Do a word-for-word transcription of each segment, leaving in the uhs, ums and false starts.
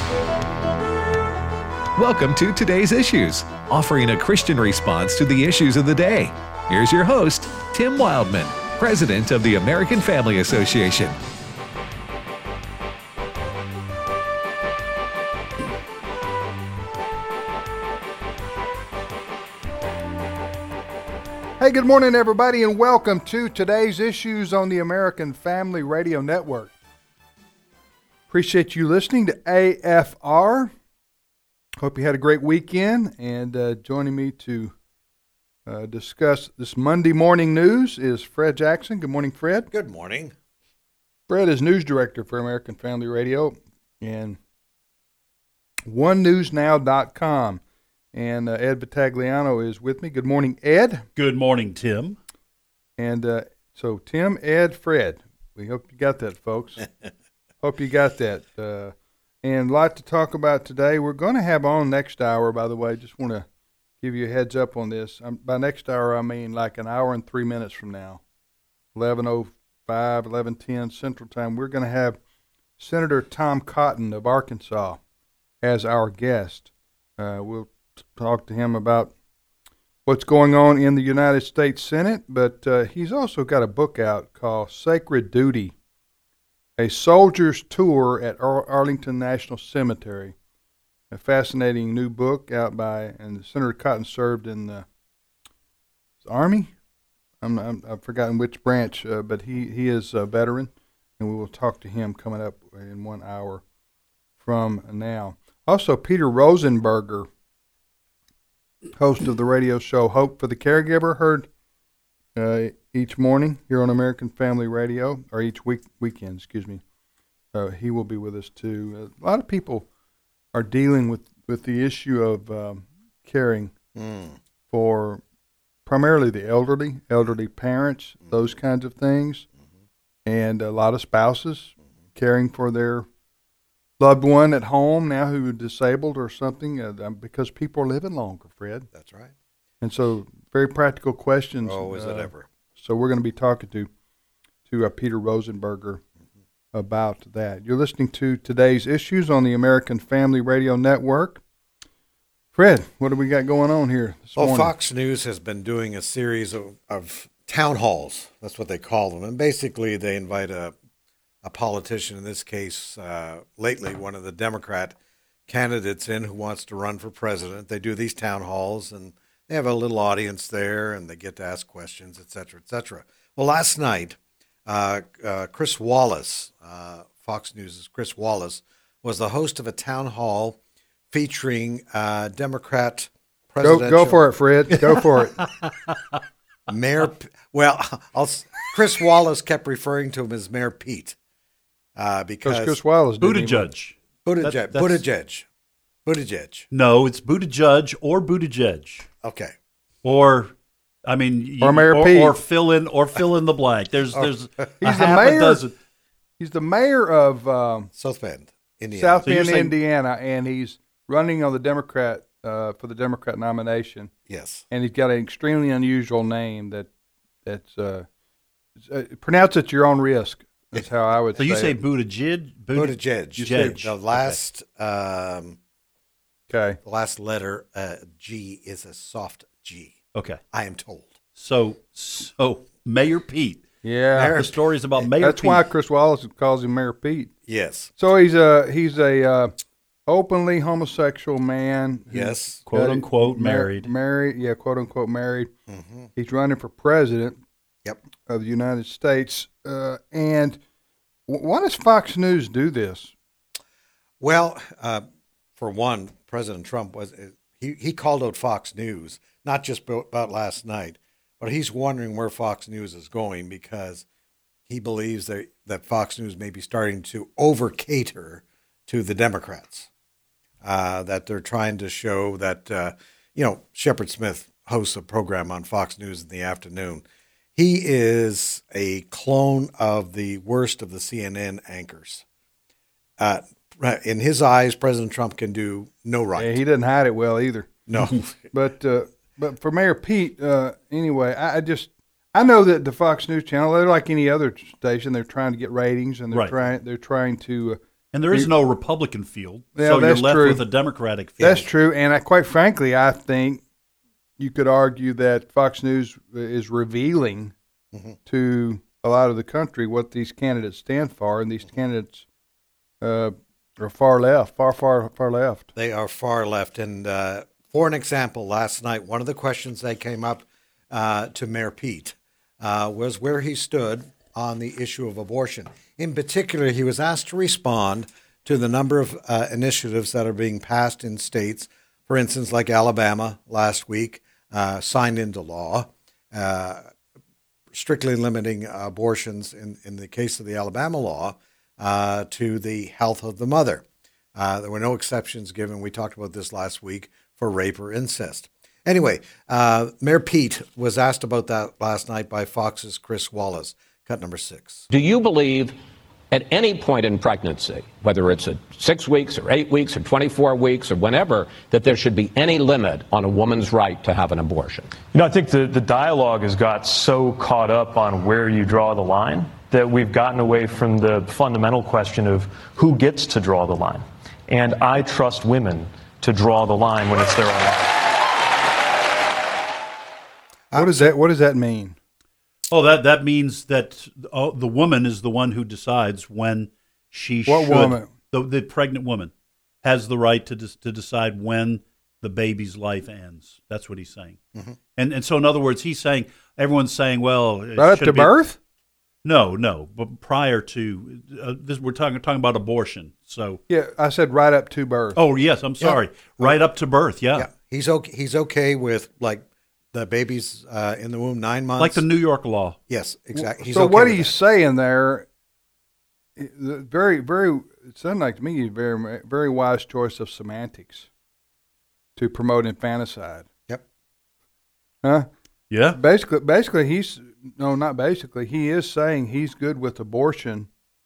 Welcome to Today's Issues, offering a Christian response to the issues of the day. Here's your host, Tim Wildman, President of the American Family Association. Hey, good morning, everybody, and welcome to Today's Issues on the American Family Radio Network. Appreciate you listening to A F R. Hope you had a great weekend, and uh, joining me to uh, discuss this Monday morning news is Fred Jackson. Good morning, Fred. Good morning. Fred is news director for American Family Radio and one news now dot com. And uh, Ed Battagliano is with me. Good morning, Ed. Good morning, Tim. And uh, so Tim, Ed, Fred. We hope you got that, folks. Hope you got that. Uh, and a lot to talk about today. We're going to have on next hour, by the way. Just want to give you a heads up on this. Um, by next hour, I mean like an hour and three minutes from now, eleven oh five, eleven ten Central Time. We're going to have Senator Tom Cotton of Arkansas as our guest. Uh, we'll talk to him about what's going on in the United States Senate, but uh, he's also got a book out called Sacred Duty, A Soldier's Tour at Ar- Arlington National Cemetery. A fascinating new book out by, and Senator Cotton served in the Army. I'm, I'm, I've forgotten which branch, uh, but he, he is a veteran, and we will talk to him coming up in one hour from now. Also, Peter Rosenberger, host of the radio show Hope for the Caregiver, heard uh, each morning here on American Family Radio, or each week weekend, excuse me. Uh, he will be with us too. A lot of people are dealing with, with the issue of um, caring mm. for primarily the elderly, elderly parents, mm-hmm. those kinds of things, mm-hmm. and a lot of spouses mm-hmm. caring for their loved one at home now who is disabled or something, uh, because people are living longer, Fred. That's right. And so very practical questions. Oh, is uh, it ever. So we're going to be talking to to uh, Peter Rosenberger mm-hmm. about that. You're listening to Today's Issues on the American Family Radio Network. Fred, what do we got going on here this well, morning? Fox News has been doing a series of, of town halls. That's what they call them. And basically they invite a a politician, in this case, uh, lately one of the Democrat candidates in who wants to run for president. They do these town halls, and they have a little audience there, and they get to ask questions, et cetera, et cetera. Well, last night, uh, uh, Chris Wallace, uh, Fox News' Chris Wallace, was the host of a town hall featuring uh, Democrat presidential... Go, go for it, Fred. Go for it. Mayor... Well, I'll, Chris Wallace kept referring to him as Mayor Pete. Uh, because Chris Wallace Buttigieg. Buttigieg. That, Buttigieg. Buttigieg. No, it's Buttigieg or Buttigieg. Okay. Or, I mean, or Mayor or, Pete. or fill in or fill in the blank. There's there's he's a the half mayor. a dozen. He's the mayor of um, South Bend, Indiana. South So Bend, saying, Indiana, and he's running on the Democrat uh, for the Democrat nomination. Yes. And he's got an extremely unusual name that that's uh, uh, pronounce at your own risk. That's how I would so say. So you say it. Buttigieg? Buttigieg. You say the last, okay. Um, okay. The last letter uh, G is a soft G. Okay. I am told. So, so Mayor Pete. Yeah. Mayor, the story is about Mayor That's Pete. why Chris Wallace calls him Mayor Pete. Yes. So he's a he's a uh, openly homosexual man. Yes. Quote unquote mar- married. Married. Yeah. Quote unquote married. Mm-hmm. He's running for president. Yep. Of the United States. Uh, and w- why does Fox News do this? Well, uh, for one, President Trump was he, he called out Fox News, not just about last night, but he's wondering where Fox News is going because he believes that, that Fox News may be starting to over-cater to the Democrats, uh, that they're trying to show that, uh, you know, Shepard Smith hosts a program on Fox News in the afternoon. He is a clone of the worst of the C N N anchors. Uh, in his eyes, President Trump can do no right. Yeah, he doesn't hide it well either. No. but uh, but for Mayor Pete, uh, anyway, I, I just I know that the Fox News channel, they're like any other station. They're trying to get ratings, and they're right. trying they're trying to And there is no Republican field, Yeah, so you're that's left true. with a Democratic field. That's true, and I, quite frankly, I think you could argue that Fox News is revealing Mhm. to a lot of the country what these candidates stand for, and these candidates uh, are far left, far, far, far left. They are far left. And uh, for an example, last night, one of the questions that came up uh, to Mayor Pete uh, was where he stood on the issue of abortion. In particular, he was asked to respond to the number of uh, initiatives that are being passed in states, for instance, like Alabama last week, uh, signed into law, uh, strictly limiting abortions in, in the case of the Alabama law uh, to the health of the mother. Uh, there were no exceptions given. We talked about this last week for rape or incest. Anyway, uh, Mayor Pete was asked about that last night by Fox's Chris Wallace. Cut number six. Do you believe at any point in pregnancy, whether it's at six weeks or eight weeks or twenty-four weeks or whenever, that there should be any limit on a woman's right to have an abortion? You know, I think the, the dialogue has got so caught up on where you draw the line that we've gotten away from the fundamental question of who gets to draw the line. And I trust women to draw the line when it's their own life. What does that? What does that mean? Oh, that that means that oh, the woman is the one who decides when she What should. woman? The, the pregnant woman has the right to dis, to decide when the baby's life ends. That's what he's saying. Mm-hmm. And and so in other words, he's saying everyone's saying, well, it Right up should to be- birth? No, no, but prior to uh, this, we're talking talking about abortion. So, Yeah, I said right up to birth. oh yes, I'm sorry, right up to birth. Yeah, Yeah, he's okay. He's okay with like the baby's uh, in the womb nine months. like the New York law. yes, exactly. He's so okay what with he's that. saying there, it- the very, very, it sounded like to me a very, very wise choice of semantics to promote infanticide. Yep. Huh? Yeah, Basically, basically, he's no, not basically. He is saying he's good with abortion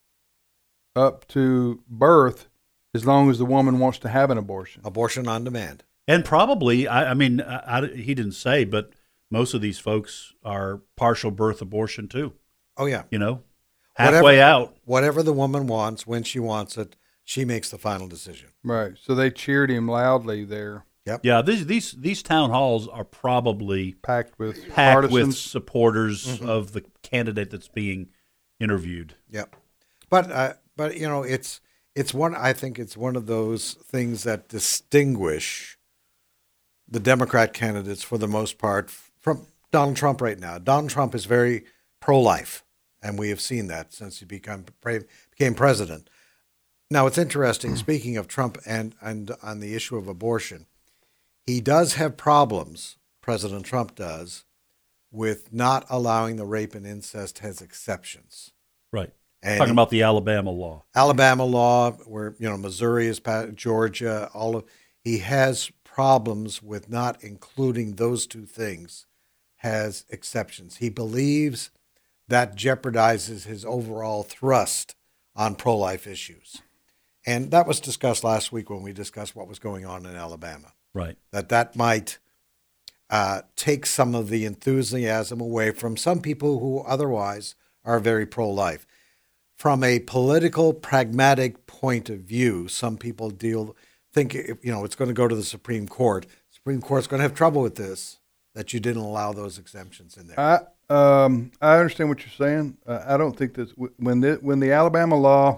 up to birth, as long as the woman wants to have an abortion. Abortion on demand. and probably, I, I mean, I, I- he didn't say, but most of these folks are partial birth abortion too. Oh yeah. You know, Whatever- halfway out. Whatever the woman wants, when she wants it, she makes the final decision. Right. So they cheered him loudly there, Yeah, these these these town halls are probably packed with packed with partisans. supporters Mm-hmm. of the candidate that's being interviewed. Yep. But uh, but you know, it's it's one. I think it's one of those things that distinguish the Democrat candidates for the most part from Donald Trump right now. Donald Trump is very pro-life, and we have seen that since he become became president. Now it's interesting. Speaking of Trump and and on the issue of abortion, he does have problems. President Trump does with not allowing the rape and incest as exceptions. Right. And Talking about the Alabama law. Alabama law, where you know Missouri is pa- Georgia, all of he has problems with not including those two things as exceptions. He believes that jeopardizes his overall thrust on pro-life issues, and that was discussed last week when we discussed what was going on in Alabama. Right. That that might uh, take some of the enthusiasm away from some people who otherwise are very pro-life. From a political, pragmatic point of view, some people deal think you know it's going to go to the Supreme Court. Supreme Court's going to have trouble with this, that you didn't allow those exemptions in there. I um I understand what you're saying. Uh, I don't think that w- when the when the Alabama law,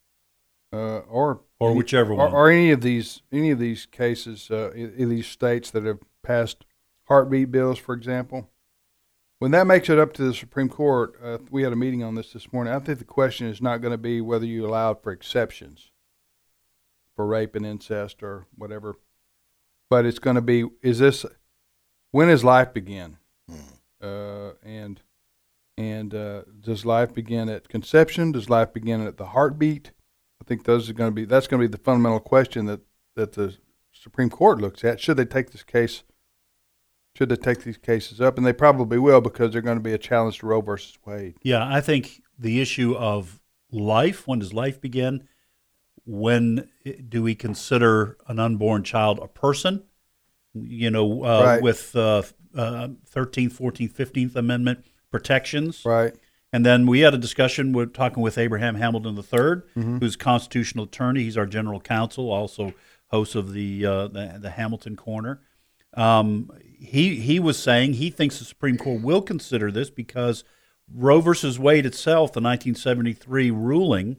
uh, or Or any- whichever or, one. or any of these any of these cases uh, in, in these states that have passed heartbeat bills, for example, when that makes it up to the Supreme Court, uh, we had a meeting on this this morning. I think the question is not going to be whether you allowed for exceptions for rape and incest or whatever, but it's going to be, is this, when does life begin? Uh, and and uh, does life begin at conception? Does life begin at the heartbeat? I think those are going to be, that's going to be the fundamental question that, that the Supreme Court looks at. Should they take this case, should they take these cases up? And they probably will, because they're going to be a challenge to Roe versus Wade. Yeah, I think the issue of life, when does life begin? When do we consider an unborn child a person? You know, uh, Right. with uh, uh, thirteenth, fourteenth, fifteenth Amendment protections. Right. And then we had a discussion. We're talking with Abraham Hamilton the third, Mm-hmm. who's constitutional attorney. He's our general counsel, also host of the uh, the, the Hamilton Corner. Um, he he was saying he thinks the Supreme Court will consider this because Roe versus Wade itself, the nineteen seventy-three ruling,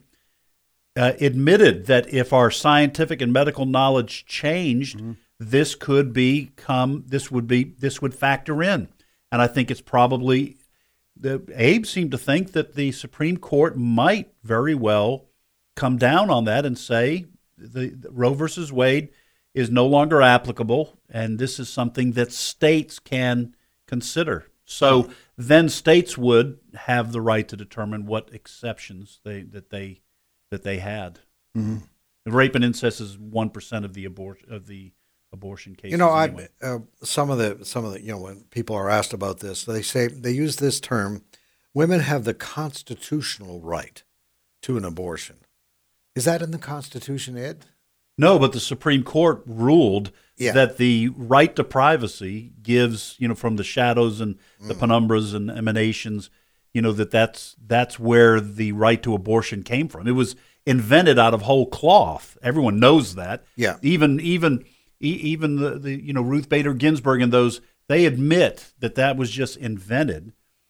uh, admitted that if our scientific and medical knowledge changed, mm-hmm. this could become this would be this would factor in. And I think it's probably the Abe seemed to think that the Supreme Court might very well come down on that and say the, the Roe versus Wade is no longer applicable, and this is something that states can consider. So then states would have the right to determine what exceptions they that they that they had. Mm-hmm. Rape and incest is one percent of the abortion of the abortion cases. You know, anyway. I uh, some of the some of the you know when people are asked about this, they say they use this term: women have the constitutional right to an abortion. Is that in the Constitution, Ed? No, but the Supreme Court ruled yeah. that the right to privacy gives, you know, from the shadows and the mm. penumbras and emanations, you know, that that's, that's where the right to abortion came from. It was invented out of whole cloth. Everyone knows that. Yeah. Even, even, even the, the you know, Ruth Bader Ginsburg and those, they admit that that was just invented.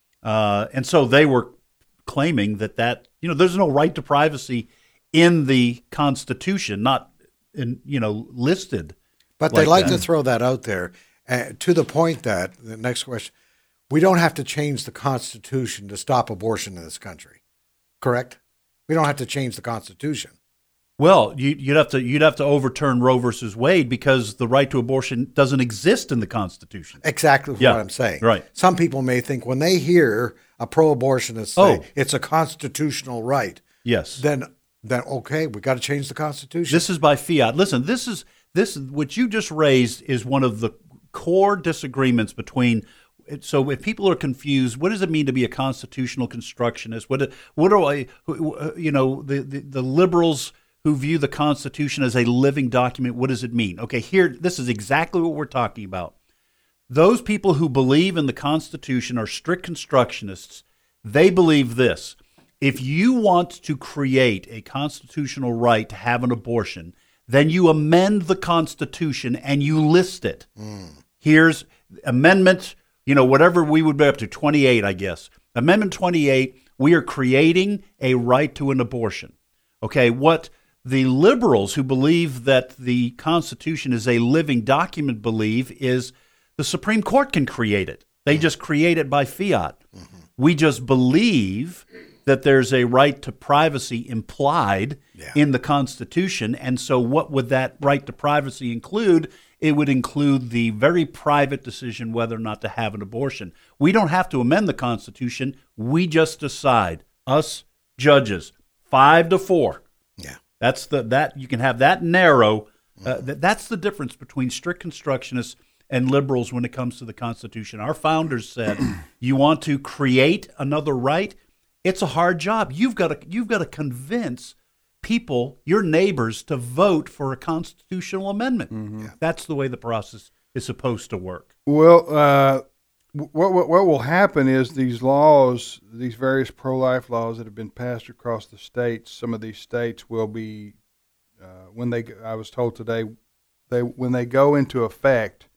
Uh, and so they were claiming that that, you know, there's no right to privacy in the Constitution, not in, you know, listed. But they like that. to throw that out there uh, to the point that, the next question, we don't have to change the Constitution to stop abortion in this country, correct? We don't have to change the Constitution. Well, you, you'd have to you'd have to overturn Roe versus Wade because the right to abortion doesn't exist in the Constitution. Exactly yeah, what I'm saying. Right. Some people may think when they hear a pro-abortionist say oh. it's a constitutional right, yes, then then okay, we got to change the Constitution. This is by fiat. Listen, this is this what you just raised is one of the core disagreements between. So if people are confused, what does it mean to be a constitutional constructionist? What what do I, you know, the, the, the liberals who view the Constitution as a living document, what does it mean? Okay, here, this is exactly what we're talking about. Those people who believe in the Constitution are strict constructionists. They believe this. If you want to create a constitutional right to have an abortion, then you amend the Constitution and you list it. Mm. Here's amendment, you know, whatever we would be up to, twenty-eight, I guess. Amendment twenty-eight, we are creating a right to an abortion. Okay, what the liberals who believe that the Constitution is a living document believe is the Supreme Court can create it. They just create it by fiat. Mm-hmm. We just believe that there's a right to privacy implied yeah. in the Constitution. And so what would that right to privacy include? It would include the very private decision whether or not to have an abortion. We don't have to amend the Constitution. We just decide, us judges, five to four. Yeah. That's the that you can have that narrow. Uh, that, that's the difference between strict constructionists and liberals when it comes to the Constitution. Our founders said, you want to create another right? It's a hard job. You've got to you've got to convince people, your neighbors, to vote for a constitutional amendment. Mm-hmm. Yeah. That's the way the process is supposed to work. Well, uh, what, what what will happen is these laws, these various pro-life laws that have been passed across the states, some of these states will be, uh, when they, I was told today, they when they go into effect,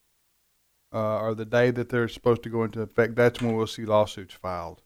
uh, or the day that they're supposed to go into effect, that's when we'll see lawsuits filed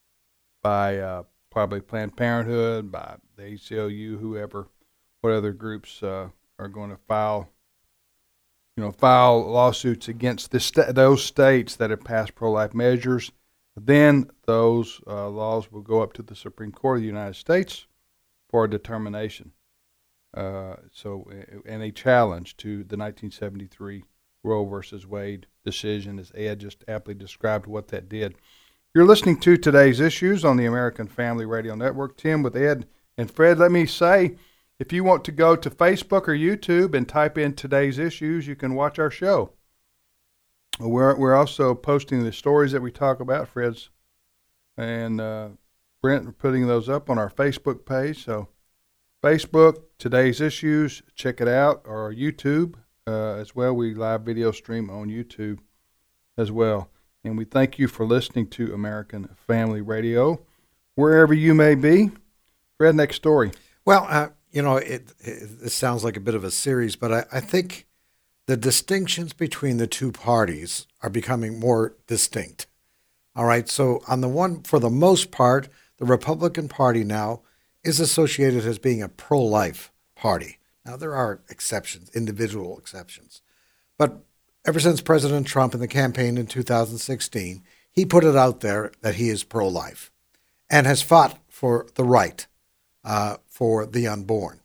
by uh, probably Planned Parenthood, by the A C L U, whoever, what other groups uh, are going to file, you know, file lawsuits against the sta- those states that have passed pro-life measures. Then those uh, laws will go up to the Supreme Court of the United States for a determination. Uh, so, and a challenge to the nineteen seventy-three Roe versus Wade decision, as Ed just aptly described what that did. You're listening to Today's Issues on the American Family Radio Network. Tim with Ed and Fred. Let me say, if you want to go to Facebook or YouTube and type in Today's Issues, you can watch our show. We're we're also posting the stories that we talk about. Fred's and uh, Brent are putting those up on our Facebook page. So Facebook, Today's Issues, check it out, or YouTube uh, as well. We live video stream on YouTube as well. And we thank you for listening to American Family Radio. wherever you may be. Fred, next story. Well, uh, you know, it, it, this sounds like a bit of a series, but I, I think the distinctions between the two parties are becoming more distinct. All right, so on the one, for the most part, the Republican Party now is associated as being a pro-life party. Now, there are exceptions, individual exceptions. But ever since President Trump in the campaign in two thousand sixteen, he put it out there that he is pro-life and has fought for the right uh, for the unborn.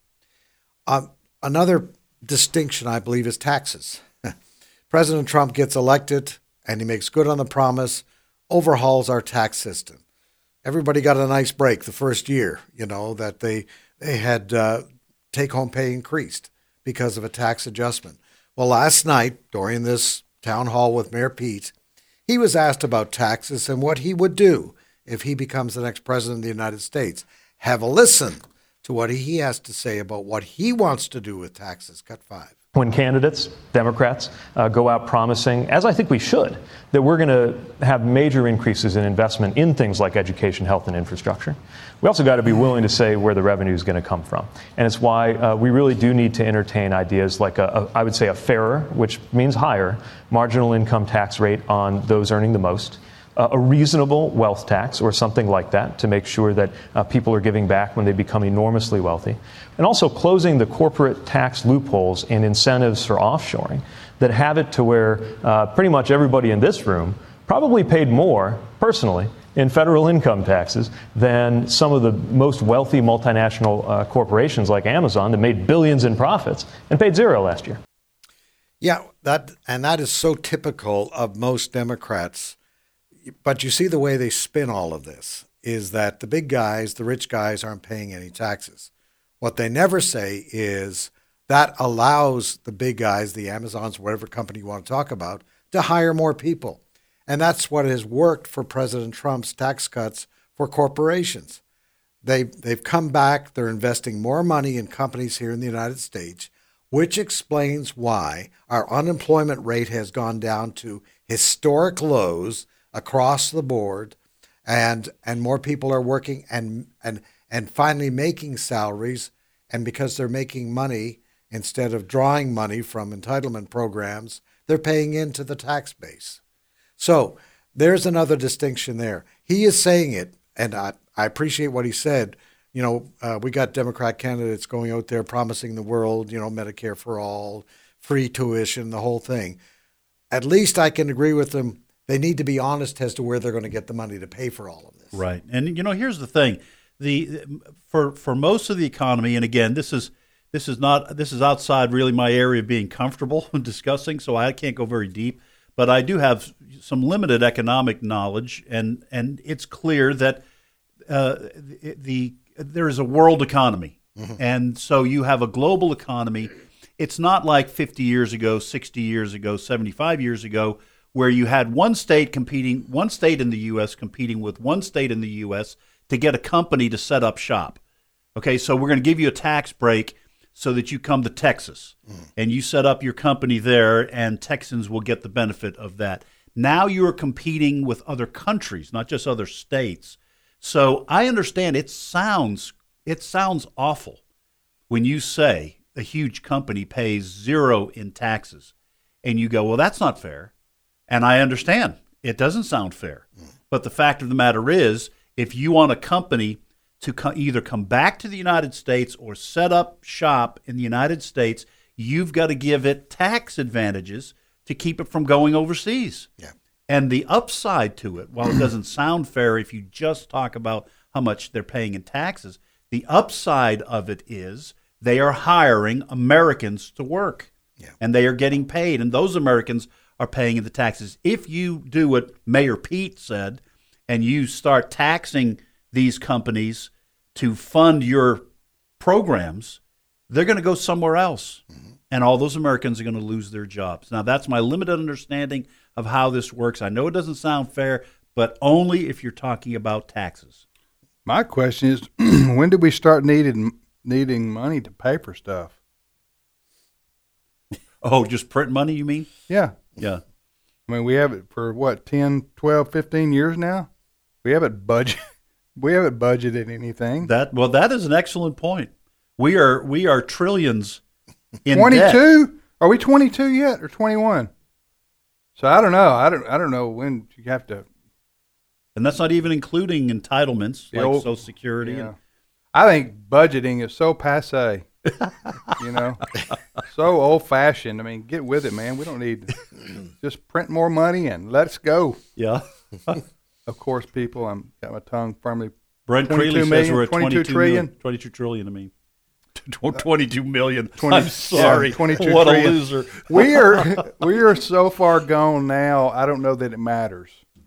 Uh, another distinction, I believe, is taxes. President Trump gets elected and he makes good on the promise, overhauls our tax system. Everybody got a nice break the first year, you know, that they they had uh, take-home pay increased because of a tax adjustment. Well, last night, during this town hall with Mayor Pete, he was asked about taxes and what he would do if he becomes the next president of the United States. Have a listen to what he has to say about what he wants to do with taxes. Cut five. When candidates, Democrats, uh, go out promising, as I think we should, that we're going to have major increases in investment in things like education, health, and infrastructure, we also got to be willing to say where the revenue is going to come from. And it's why uh, we really do need to entertain ideas like, a, a, I would say, a fairer, which means higher, marginal income tax rate on those earning the most, uh, a reasonable wealth tax or something like that to make sure that uh, people are giving back when they become enormously wealthy, and also closing the corporate tax loopholes and incentives for offshoring that have it to where uh, pretty much everybody in this room probably paid more personally in federal income taxes than some of the most wealthy multinational uh, corporations like Amazon that made billions in profits and paid zero last year. Yeah, that and that is so typical of most Democrats. But you see the way they spin all of this is that the big guys, the rich guys, aren't paying any taxes. What they never say is that allows the big guys, the Amazons, whatever company you want to talk about, to hire more people. And that's what has worked for President Trump's tax cuts for corporations. They, they've come back. They're investing more money in companies here in the United States, which explains why our unemployment rate has gone down to historic lows across the board, and and more people are working and and and finally making salaries, and because they're making money instead of drawing money from entitlement programs, they're paying into the tax base. So there's another distinction there. He is saying it, and I, I appreciate what he said. You know, uh, we got Democrat candidates going out there promising the world, you know, Medicare for all, free tuition, the whole thing. At least I can agree with them. They need to be honest as to where they're going to get the money to pay for all of this. Right. And, you know, here's the thing. The for for most of the economy, and again, this is this is not this is outside really my area of being comfortable discussing, so I can't go very deep. But I do have some limited economic knowledge, and, and it's clear that uh, the, the there is a world economy. Mm-hmm. And so you have a global economy. It's not like fifty years ago, sixty years ago, seventy-five years ago, where you had one state competing, one state in the U S competing with one state in the U S to get a company to set up shop. Okay, so we're going to give you a tax break so that you come to Texas mm. and you set up your company there, and Texans will get the benefit of that. Now you are competing with other countries, not just other states. So I understand it sounds it sounds awful when you say a huge company pays zero in taxes, and you go, well, that's not fair. And I understand it doesn't sound fair. Mm. But the fact of the matter is, if you want a company to co- either come back to the United States or set up shop in the United States, you've got to give it tax advantages to keep it from going overseas. Yeah. And the upside to it, while it doesn't sound fair if you just talk about how much they're paying in taxes, the upside of it is they are hiring Americans to work. Yeah. And they are getting paid, and those Americans are paying the taxes. If you do what Mayor Pete said, and you start taxing these companies to fund your programs, they're going to go somewhere else. Mm-hmm. And all those Americans are going to lose their jobs. Now, that's my limited understanding of how this works. I know it doesn't sound fair, but only if you're talking about taxes. My question is, when did we start needing needing money to pay for stuff? Oh, just print money, you mean? Yeah. Yeah. I mean, we have it for, what, ten, twelve, fifteen years now? We have it budget We haven't budgeted anything. That well, that is an excellent point. We are we are trillions in twenty-two? debt. Are we twenty-two yet or twenty-one? So I don't know. I don't. I don't know when you have to. And that's not even including entitlements The like old- Social Security. Yeah. And, I think budgeting is so passe. You know, so old fashioned. I mean, get with it, man. We don't need just print more money and let's go. yeah. Of course, people. I'm got my tongue firmly. Brent twenty-two Creeley says million, we're at twenty-two twenty-two trillion. million. twenty-two trillion, I mean. twenty-two million. twenty I'm sorry. yeah, twenty-two what trillion. a loser. We are we are so far gone now. I don't know that it matters.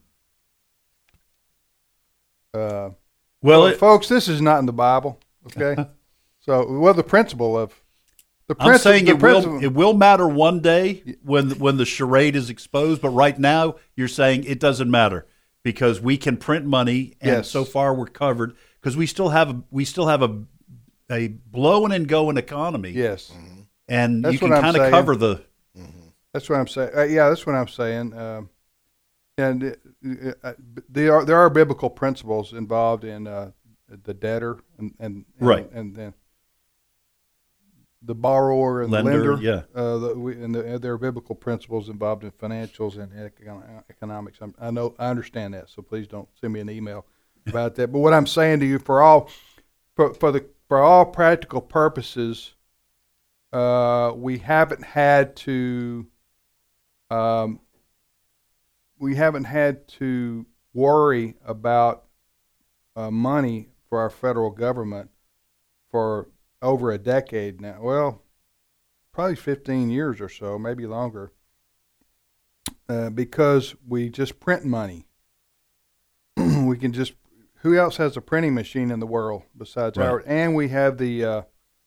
Uh, Well, well, it, folks, this is not in the Bible. Okay, so well, the principle of the I'm principle. saying the it principle, will it will matter one day when when the charade is exposed, but right now you're saying it doesn't matter because we can print money and Yes. so far we're covered because we still have a, we still have a a blowing and going economy. Yes, And That's you can what I'm kind of saying. cover the that's what I'm saying. Uh, yeah, that's what I'm saying. Um, and uh, uh, there are there are biblical principles involved in uh, the debtor and and, and Right. and then the borrower and Lender, the lender. yeah. Uh, the, we, and, the, and there are biblical principles involved in financials and econ- economics. I'm, I know I understand that, so please don't send me an email about that. But what I'm saying to you, for all for, for the for all practical purposes, uh, we haven't had to. Um, we haven't had to worry about uh, money for our federal government for over a decade now. Well, probably fifteen years or so, maybe longer, uh, because we just print money. We can just. Who else has a printing machine in the world besides Right. ours? And we have the uh,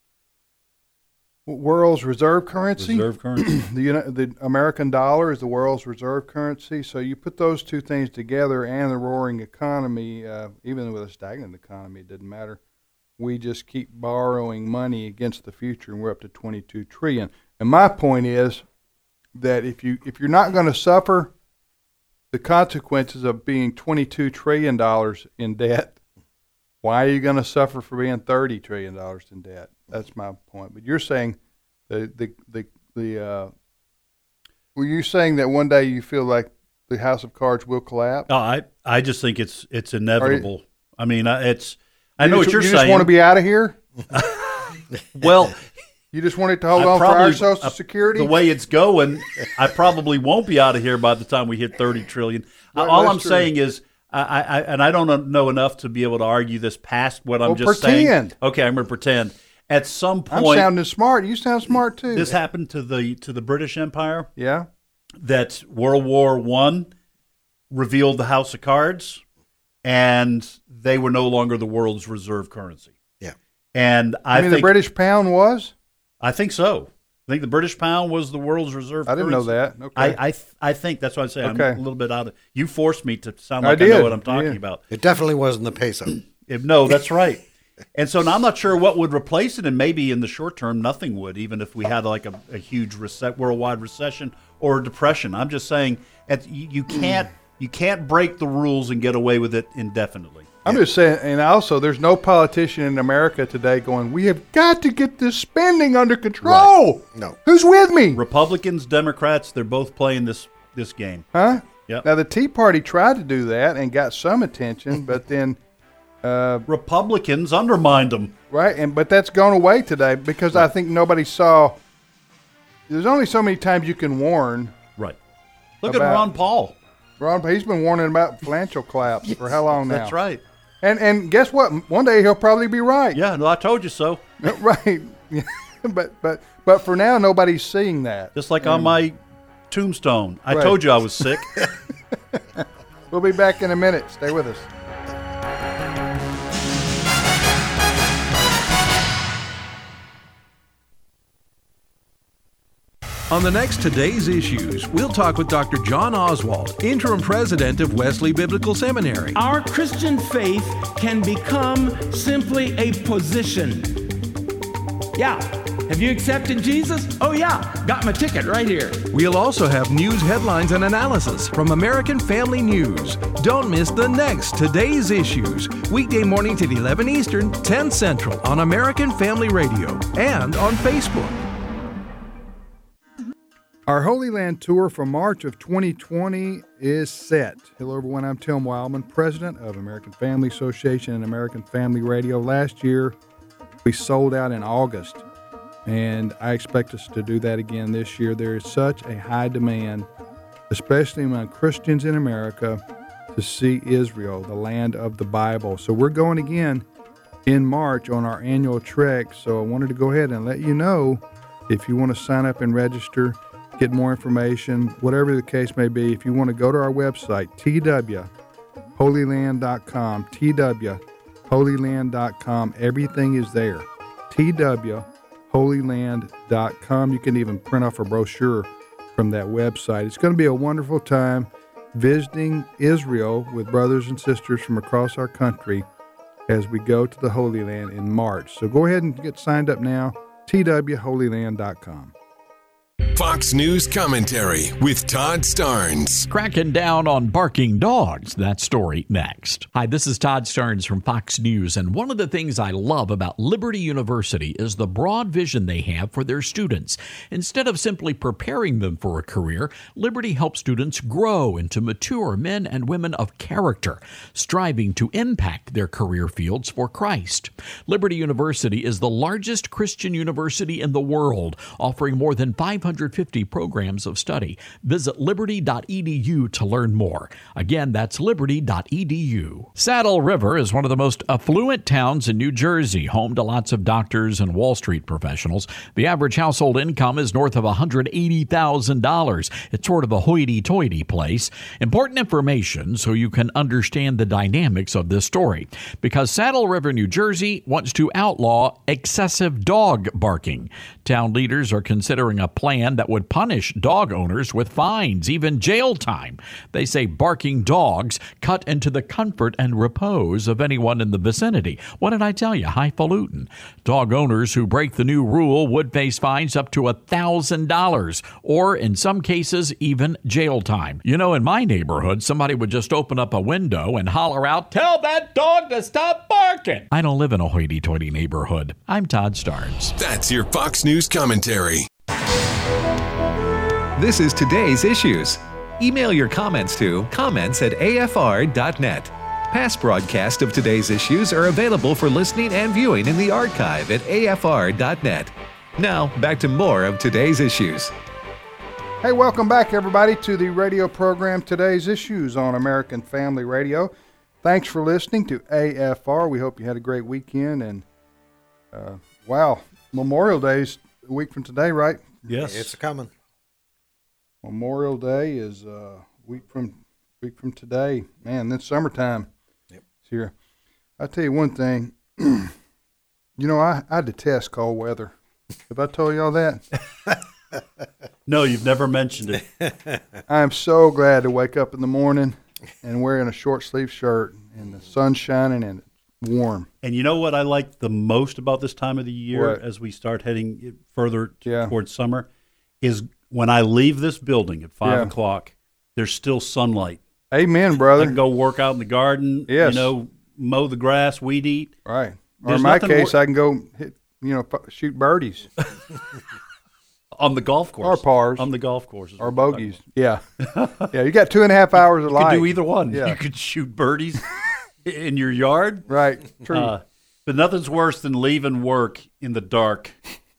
world's reserve currency. reserve currency. The Uni- the American dollar is the world's reserve currency. So you put those two things together, and the roaring economy, uh, even with a stagnant economy, it doesn't matter. We just keep borrowing money against the future, and we're up to twenty-two trillion. And my point is that if you if you're not going to suffer the consequences of being twenty-two trillion dollars in debt, why are you going to suffer for being thirty trillion dollars in debt? That's my point. But you're saying the the the the uh, were you saying that one day you feel like the House of Cards will collapse? No, I I just think it's it's inevitable. I mean, I- it's I You know just, what you're you saying. just want to be out of here. well, You just want it to hold I on for probably- our Social uh, Security. the way it's going, I probably won't be out of here by the time we hit thirty trillion. Uh, Right, All that's I'm true. saying is, I, I and I don't know enough to be able to argue this past what I'm Well, just pretend. saying. Okay, I'm going to pretend. At some I'm point, sounding smart. You sound smart too. this happened to the to the British Empire. yeah. That World War One revealed the House of Cards, and they were no longer the world's reserve currency. Yeah. And I I mean, think the British pound was. I think so. I think the British pound was the world's reserve. I didn't know currency. that. Okay. I I, th- I think that's what I'm saying. Okay. I'm a little bit out of. You forced me to sound I like I, did. know what I'm talking Yeah. about. It definitely wasn't the peso. If, no, that's right. And so now I'm not sure what would replace it, and maybe in the short term, nothing would, even if we had like a, a huge rece- worldwide recession or a depression. I'm just saying, at, you, you can't you can't break the rules and get away with it indefinitely. I'm just saying, and also, there's no politician in America today going, "We have got to get this spending under control." No. Who's with me? Republicans, Democrats, they're both playing this this game. Huh? Yep. Now the Tea Party tried to do that and got some attention, but then, uh, Republicans undermined them. right, and but that's gone away today because I think nobody saw. There's only so many times you can warn. Right. Look About- at Ron Paul. Ron, he's been warning about financial collapse for how long now? That's right. And and guess what? One day he'll probably be right. Yeah, no, I told you so. Right. but but but for now, nobody's seeing that. Just like on my tombstone. I Right. told you I was sick. We'll be back in a minute. Stay with us. On the next Today's Issues, we'll talk with Doctor John Oswald, interim president of Wesley Biblical Seminary. Our Christian faith can become simply a position. Yeah, Have you accepted Jesus? Oh, yeah. Got my ticket right here. We'll also have news headlines and analysis from American Family News. Don't miss the next Today's Issues, weekday mornings at eleven Eastern, ten Central on American Family Radio and on Facebook. Our Holy Land tour for March of twenty twenty is set. Hello, everyone. I'm Tim Wildman, president of American Family Association and American Family Radio. Last year, we sold out in August, and I expect us to do that again this year. There is such a high demand, especially among Christians in America, to see Israel, the land of the Bible. So we're going again in March on our annual trek. So I wanted to go ahead and let you know if you want to sign up and register, get more information, whatever the case may be. If you want to go to our website, T W holy land dot com, T W holy land dot com, everything is there. T W holy land dot com. You can even print off a brochure from that website. It's going to be a wonderful time visiting Israel with brothers and sisters from across our country as we go to the Holy Land in March. So go ahead and get signed up now, T W holy land dot com. Fox News Commentary with Todd Starnes. Cracking down on barking dogs. That story next. Hi, this is Todd Starnes from Fox News, and one of the things I love about Liberty University is the broad vision they have for their students. Instead of simply preparing them for a career, Liberty helps students grow into mature men and women of character, striving to impact their career fields for Christ. Liberty University is the largest Christian university in the world, offering more than five hundred fifty programs of study. Visit liberty dot e d u to learn more. Again, that's liberty dot e d u. Saddle River is one of the most affluent towns in New Jersey, home to lots of doctors and Wall Street professionals. The average household income is north of one hundred eighty thousand dollars. It's sort of a hoity-toity place. Important information so you can understand the dynamics of this story. Because Saddle River, New Jersey wants to outlaw excessive dog barking. Town leaders are considering a plan that would punish dog owners with fines, even jail time. They say barking dogs cut into the comfort and repose of anyone in the vicinity. What did I tell you? Highfalutin. Dog owners who break the new rule would face fines up to one thousand dollars, or in some cases, even jail time. You know, in my neighborhood, somebody would just open up a window and holler out, "Tell that dog to stop barking." I don't live in a hoity-toity neighborhood. I'm Todd Starnes. That's your Fox News Commentary. This is Today's Issues. Email your comments to comments at a f r dot net. Past broadcasts of Today's Issues are available for listening and viewing in the archive at a f r dot net. Now, back to more of Today's Issues. Hey, welcome back, everybody, to the radio program Today's Issues on American Family Radio. Thanks for listening to A F R. We hope you had a great weekend. And, uh, wow, Memorial Day's a week from today, right? Yes. It's coming. Memorial Day is a week from week from today. Man, then summertime Yep. is here. I'll tell you one thing. You know, I, I detest cold weather. Have I told y'all that? No, you've never mentioned it. I'm so glad to wake up in the morning and wearing a short sleeve shirt and the sun's shining and it's warm. And you know what I like the most about this time of the year What? as we start heading further Yeah. towards summer is when I leave this building at five Yeah. o'clock, there's still sunlight. Amen, I brother. can go work out in the garden, Yes. you know, mow the grass, weed eat. Right. Or There's in my nothing case, wor- I can go hit, you know, f- shoot birdies On the golf course. or pars On the golf course. is or what I'm talking bogeys. Yeah. Yeah, you got two and a half hours of about. You light. could do either one. Yeah. You could shoot birdies in your yard. Right. True. Uh, but nothing's worse than leaving work in the dark,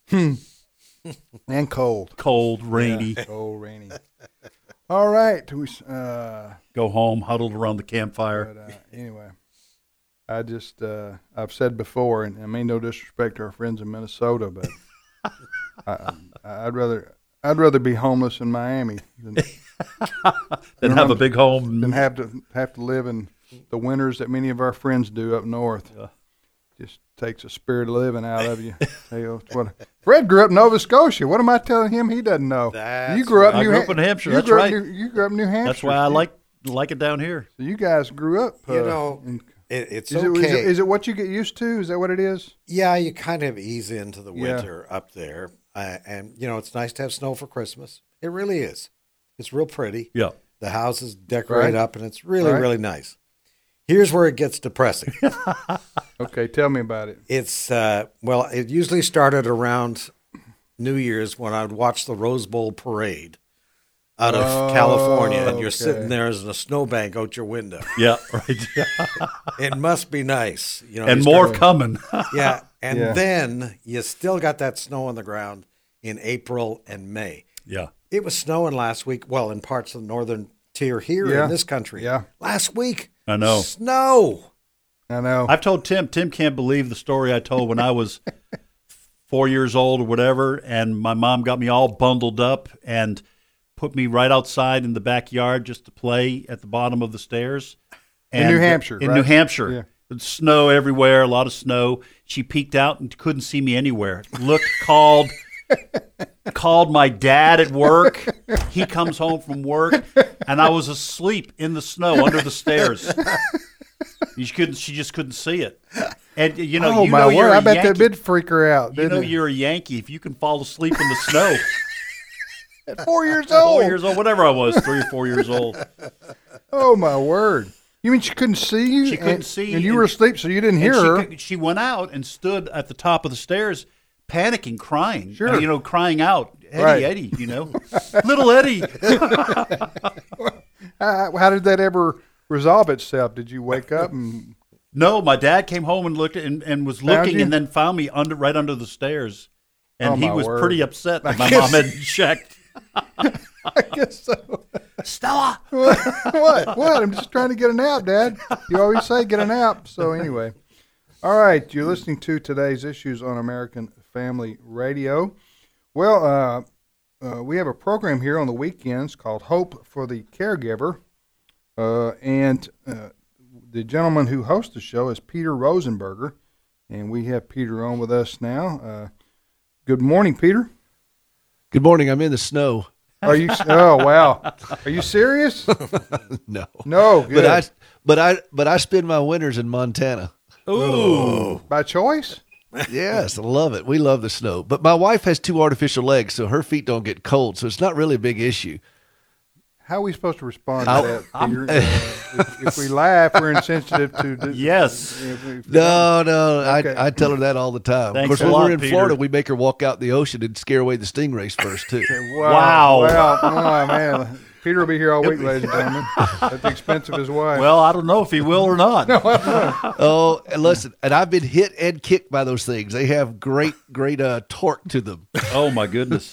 and cold. cold, rainy. Cold, rainy. All right. We, uh, Go home, huddled around the campfire. but, uh, anyway, I just, uh, I've said before, and I mean no disrespect to our friends in Minnesota, but I, I'd rather, I'd rather be homeless in Miami than, Then have a big home. than have to have to live in the winters that many of our friends do up north. Yeah. Just takes a spirit of living out of you. Tell you what, Fred grew up in Nova Scotia. What am I telling him? He doesn't know. That's you grew up right. New I grew Ha- up in Hampshire. You That's grew up right. New- you grew up in New Hampshire. That's why I like like it down here. So you guys grew up. Uh, You know, in It, it's is okay. It, is, it, is it what you get used to? Is that what it is? Yeah, you kind of ease into the Yeah. winter up there. Uh, and, you know, it's nice to have snow for Christmas. It really is. It's real pretty. Yeah. The houses decorate Right. up, and it's really, Right. really nice. Here's where it gets depressing. Okay, tell me about it. It's, uh, well, it usually started around New Year's when I'd watch the Rose Bowl parade out of Oh, California, and you're okay. sitting there as a snowbank out your window. Yeah, right. It must be nice. You know, and you more start- coming. Yeah, and Yeah. then you still got that snow on the ground in April and May. Yeah. It was snowing last week, well, in parts of the northern tier here Yeah. in this country. Yeah. Last week. I know. Snow. I know. I've told Tim. Tim can't believe the story I told when I was four years old or whatever, and my mom got me all bundled up and put me right outside in the backyard just to play at the bottom of the stairs. In And New Hampshire, In right? New Hampshire. Yeah. It's snow everywhere, a lot of snow. She peeked out and couldn't see me anywhere. Looked, called, called my dad at work. He comes home from work, and I was asleep in the snow under the stairs. She couldn't. She just couldn't see it. And you know, oh you my know you're word! a I bet Yankee. that did freak her out. You Didn't know it? you're a Yankee if you can fall asleep in the snow. At four years old. Four years old, whatever I was, three or four years old. Oh my word! You mean she couldn't see you? She couldn't and, see, and you and- were asleep, so you didn't hear And she, her. could- she went out and stood at the top of the stairs, panicking, crying. Sure. Uh, you know, crying out, Eddie, Right. Eddie. You know, little Eddie. How, how did that ever resolve itself? Did you wake up and? No, my dad came home and looked and, and was Found looking, you? and then found me under right under the stairs, and Oh, he my was word. pretty upset that I my guess- mom hadn't checked. I guess so. Stella. what? What? What? I'm just trying to get a nap, Dad. You always say get a nap. So anyway, all right. You're listening to today's issues on American Family Radio. Well, uh, uh, we have a program here on the weekends called Hope for the Caregiver, uh, and uh, the gentleman who hosts the show is Peter Rosenberger, and we have Peter on with us now. Uh, good morning, Peter. Good morning. I'm in the snow. Are you? Oh wow. Are you serious? No. No. Good. But I but I but I spend my winters in Montana. Ooh. By choice? Yes, I love it. We love the snow. But my wife has two artificial legs, so her feet don't get cold, so it's not really a big issue. How are we supposed to respond to I'll- that, Peter? Uh, if, if we laugh, we're insensitive to. to Yes. If we, if we No, no, Okay. I I tell her that all the time. Thanks of course, a when lot, we're in Peter. Florida, we make her walk out in the ocean and scare away the stingrays first too. Wow. Wow. Wow. Oh, man. Peter will be here all week, ladies and gentlemen, at the expense of his wife. Well, I don't know if he will or not. Oh, and listen, and I've been hit and kicked by those things. They have great, great uh, torque to them. Oh my goodness.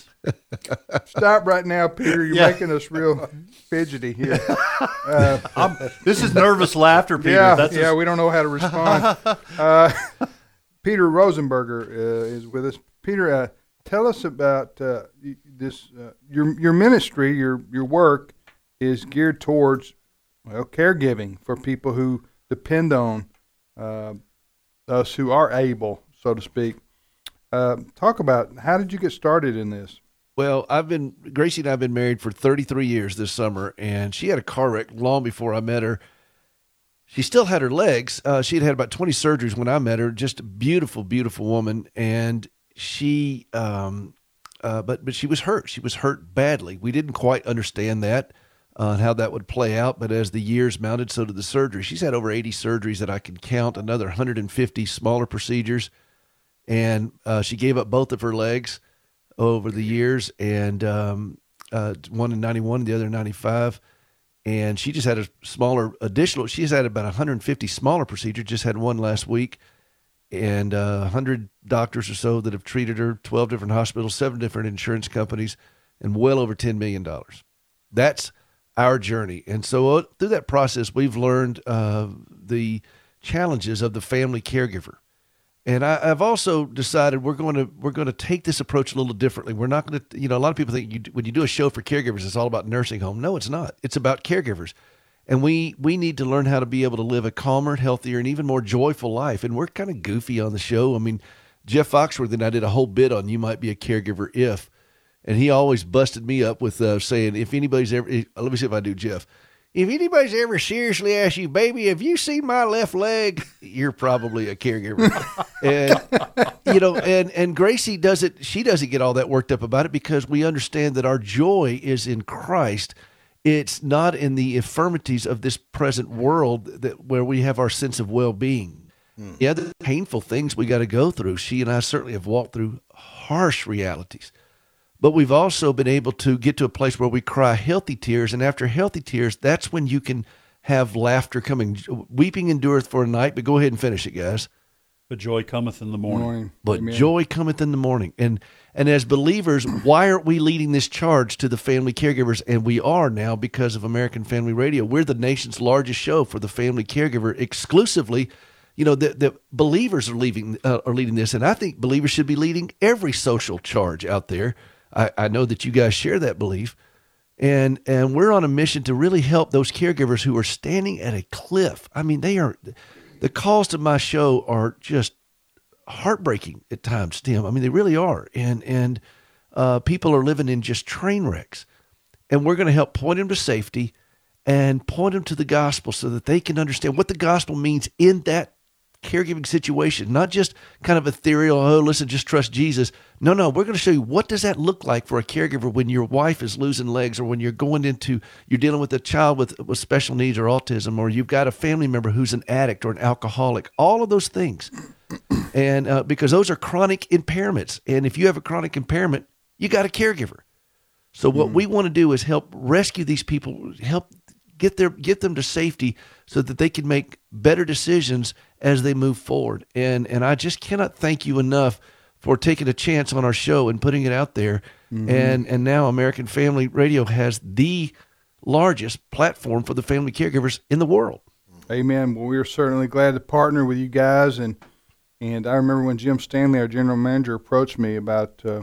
Stop right now, Peter. You're Yeah. making us real fidgety here. Uh, I'm, this is nervous laughter, Peter. yeah, That's yeah, just- we don't know how to respond. uh, Peter Rosenberger uh, is with us. Peter, uh, tell us about uh, y- this. Uh, your your ministry, your your work is geared towards well caregiving for people who depend on uh, us who are able, so to speak. Uh, talk about how did you get started in this? Well, I've been Gracie and I've been married for thirty-three years this summer, and she had a car wreck long before I met her. She still had her legs. Uh, she had had about twenty surgeries when I met her. Just a beautiful, beautiful woman, and she, um, uh, but but she was hurt. She was hurt badly. We didn't quite understand that uh, and how that would play out. But as the years mounted, so did the surgery. She's had over eighty surgeries that I can count. Another one hundred fifty smaller procedures, and uh, she gave up both of her legs over the years, and um, uh, one in ninety-one, the other in ninety-five. And she just had a smaller additional, she's had about one hundred fifty smaller procedures, just had one last week, and uh, one hundred doctors or so that have treated her, twelve different hospitals, seven different insurance companies, and well over ten million dollars. That's our journey. And so uh, through that process, we've learned uh, the challenges of the family caregiver. And I, I've also decided we're going to we're going to take this approach a little differently. We're not going to, you know, a lot of people think you, when you do a show for caregivers, it's all about nursing home. No, it's not. It's about caregivers, and we we need to learn how to be able to live a calmer, healthier, and even more joyful life. And we're kind of goofy on the show. I mean, Jeff Foxworthy and I did a whole bit on "You Might Be a Caregiver If," and he always busted me up with uh, saying, "If anybody's ever, let me see if I do, Jeff." if anybody's ever seriously asked you, baby, have you seen my left leg? You're probably a caregiver. and, you know, and, and Gracie doesn't, she doesn't get all that worked up about it because we understand that our joy is in Christ. It's not in the infirmities of this present world that where we have our sense of well-being. Mm. Yeah, the painful things we got to go through. She and I certainly have walked through harsh realities. But we've also been able to get to a place where we cry healthy tears. And after healthy tears, that's when you can have laughter coming. Weeping endureth for a night, but go ahead and finish it, guys. But joy cometh in the morning. morning. But Amen. Joy cometh in the morning. And and as believers, why aren't we leading this charge to the family caregivers? And we are now because of American Family Radio. We're the nation's largest show for the family caregiver exclusively. You know, the, the believers are leaving uh, are leading this. And I think believers should be leading every social charge out there. I, I know that you guys share that belief. And and we're on a mission to really help those caregivers who are standing at a cliff. I mean, they are, the calls to my show are just heartbreaking at times, Tim. I mean, they really are. And and uh, people are living in just train wrecks. And we're going to help point them to safety and point them to the gospel so that they can understand what the gospel means in that caregiving situation, not just kind of ethereal, oh, listen, just trust Jesus. No, no, we're going to show you what does that look like for a caregiver when your wife is losing legs or when you're going into, you're dealing with a child with, with special needs or autism, or you've got a family member who's an addict or an alcoholic, all of those things. And uh, because those are chronic impairments. And if you have a chronic impairment, you got a caregiver. So what mm. we want to do is help rescue these people, help get their get them to safety so that they can make better decisions as they move forward. And and I just cannot thank you enough for taking a chance on our show and putting it out there. Mm-hmm. And and now American Family Radio has the largest platform for the family caregivers in the world. Amen. Well, we're certainly glad to partner with you guys. And and I remember when Jim Stanley, our general manager, approached me about uh,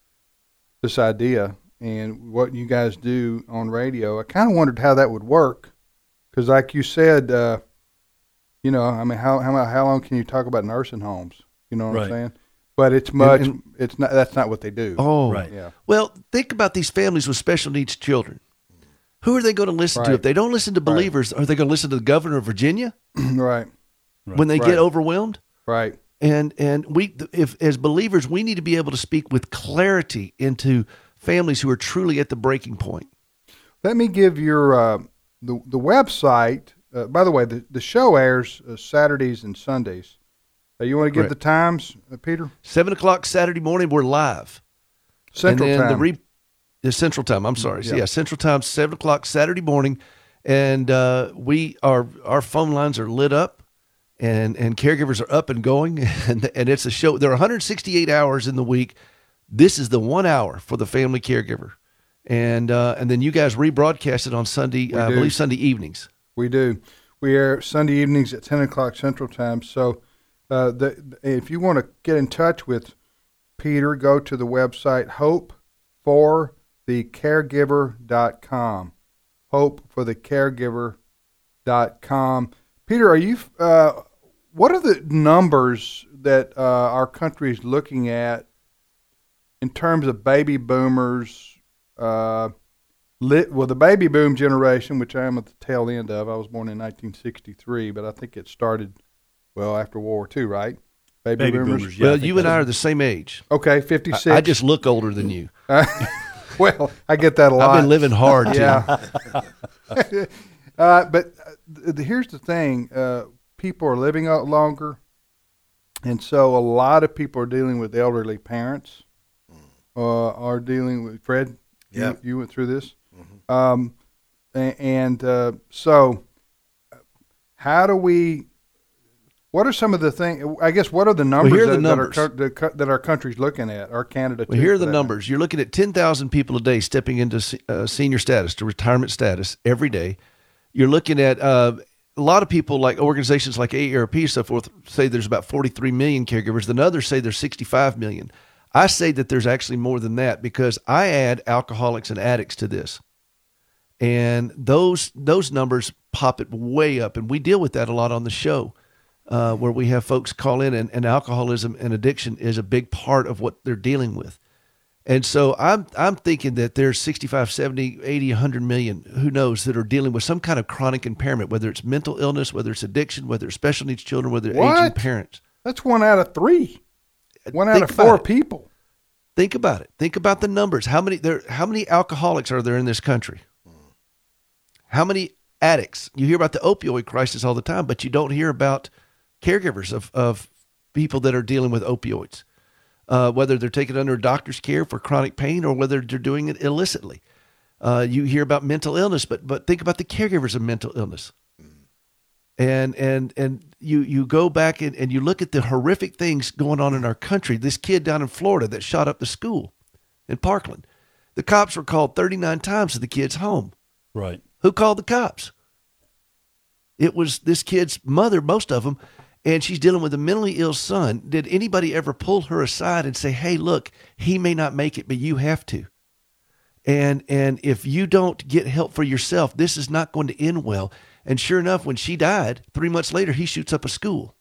this idea and what you guys do on radio. I kind of wondered how that would work, because like you said, uh, you know, I mean, how how how long can you talk about nursing homes? You know what right. I'm saying? But it's much. And, and, it's not. That's not what they do. Oh, right. Yeah. Well, think about these families with special needs children. Who are they going to listen right. to if they don't listen to believers? Right. Are they going to listen to the governor of Virginia? right. When they right. get overwhelmed? Right. And and we, if as believers, we need to be able to speak with clarity into families who are truly at the breaking point. Let me give your uh, the the website. Uh, by the way, the, the show airs uh, Saturdays and Sundays. Uh, you want to give Correct. the times, uh, Peter? Seven o'clock Saturday morning, we're live. Central and then time. The, re- the Central time. I'm sorry. Yeah. So yeah, Central time, seven o'clock Saturday morning, and uh, we our our phone lines are lit up, and and caregivers are up and going, and and it's a show. There are one hundred sixty-eight hours in the week. This is the one hour for the family caregiver, and uh, and then you guys rebroadcast it on Sunday, uh, I believe Sunday evenings. We do. We air Sunday evenings at ten o'clock Central Time. So uh, the, if you want to get in touch with Peter, go to the website hope for the caregiver dot com. hope for the caregiver dot com. Peter, are you? Uh, what are the numbers that uh, our country is looking at in terms of baby boomers? Uh, Lit, well, the baby boom generation, which I am at the tail end of, I was born in nineteen sixty-three, but I think it started, well, after World War Two, right? Baby, baby boomers. boomers yeah, well, you and I are the same age. Okay, fifty-six. I, I just look older than you. Uh, well, I get that a lot. I've been living hard, yeah. uh, but uh, the, here's the thing. Uh, people are living out longer, and so a lot of people are dealing with elderly parents, uh, are dealing with, Fred, yeah. you, you went through this? Mm-hmm. Um, and uh, so, how do we? What are some of the things? I guess what are the numbers, well, that, the numbers. that are that our country's looking at? Our Canada. Well, here are the numbers. You're looking at ten thousand people a day stepping into uh, senior status, to retirement status every day. You're looking at uh, a lot of people, like organizations like A A R P and so forth, say there's about forty-three million caregivers. Then others say there's sixty-five million. I say that there's actually more than that, because I add alcoholics and addicts to this. And those those numbers pop it way up. And we deal with that a lot on the show, uh, where we have folks call in, and, and alcoholism and addiction is a big part of what they're dealing with. And so I'm I'm thinking that there's sixty-five, seventy, eighty, one hundred million, who knows, that are dealing with some kind of chronic impairment, whether it's mental illness, whether it's addiction, whether it's special needs children, whether it's What? aging parents. That's one out of three. One out Think of four about it. people. Think about it. Think about the numbers. How many there? How many alcoholics are there in this country? How many addicts? You hear about the opioid crisis all the time, but you don't hear about caregivers of, of people that are dealing with opioids, uh, whether they're taken under a doctor's care for chronic pain or whether they're doing it illicitly. Uh, you hear about mental illness, but but think about the caregivers of mental illness. And and and you you go back and, and you look at the horrific things going on in our country. This kid down in Florida that shot up the school in Parkland. The cops were called thirty-nine times to the kid's home. Right. Who called the cops? It was this kid's mother, most of them, and she's dealing with a mentally ill son. Did anybody ever pull her aside and say, hey, look, he may not make it, but you have to. And and if you don't get help for yourself, this is not going to end well. And sure enough, when she died, three months later, he shoots up a school.